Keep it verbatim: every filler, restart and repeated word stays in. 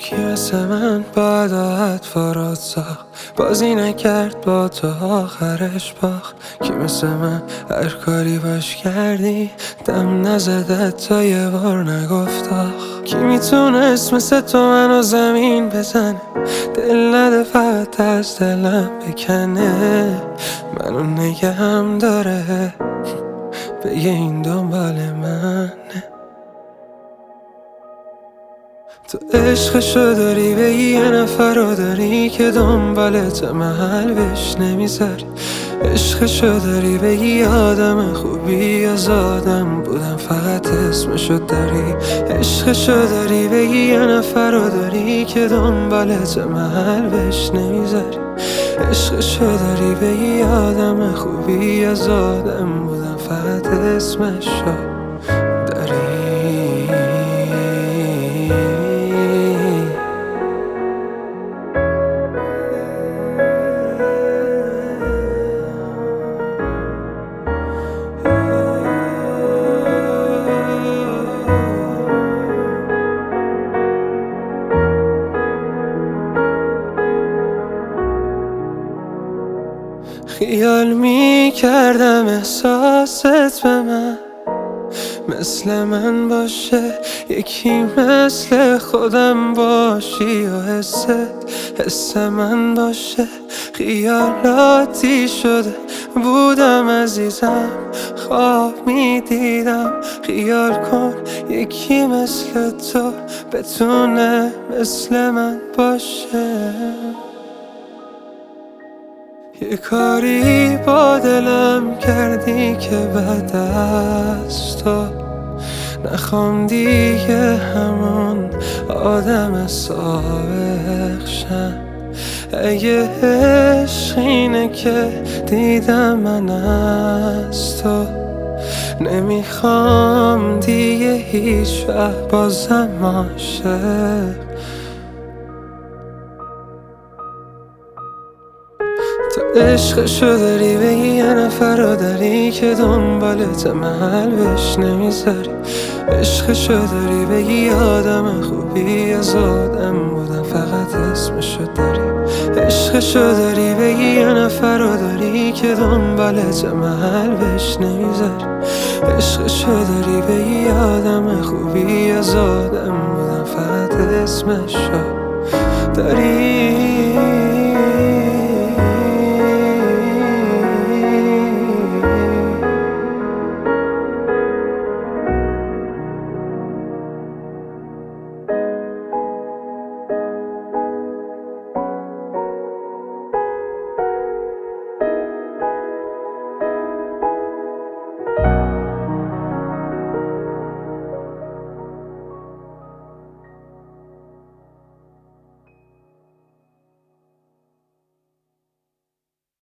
کی مثل من باید آهد فاراد ساخت، بازی نکرد با تو آخرش باخت. کی مثل من هر کاری باش کردی دم نزده تا یه بار نگفت آخ. کی میتونست مثل تو منو زمین بزنه، دل نده فقط از دلم بکنه، منو نگهم داره بگه این دنبال منه. تو عشقشو داری بگی یه نفر رو داری که دنبالت محل بهش نمیذاری. عشقشو داری بگی آدم خوبی از آدم بودم فقط اسمشو داری. عشقشو داری بگی یه نفر رو داری که دنبالت محل بهش نمیذاری. عشقشو داری بگی آدم خوبی از آدم بودم فقط اسمشو داری. خیال می کردم احساست به من مثل من باشه، یکی مثل خودم باشی و حست حس من باشه. خیالاتی شده بودم عزیزم، خواب می دیدم خیال کن یکی مثل تو بتونه مثل من باشه. یه کاری با دلم کردی که بعد از تو نخوام دیگه همون آدم سابق شم. اگه عشق اینه که دیدم من از تو، نمیخوام دیگه هیچ وقت بازم عاشق. تو عشقشو داری بگی یه نفر رو داری که دنبالت محل بهش نمیذاری. عشقشو داری بگی آدم خوبی از آدم بودم فقط اسمشو داری. عشقشو داری بگی یه نفر رو داری که دنبالت محل بهش نمیذاری. عشقشو داری بگی آدم خوبی از آدم بودم فقط اسمشو داری.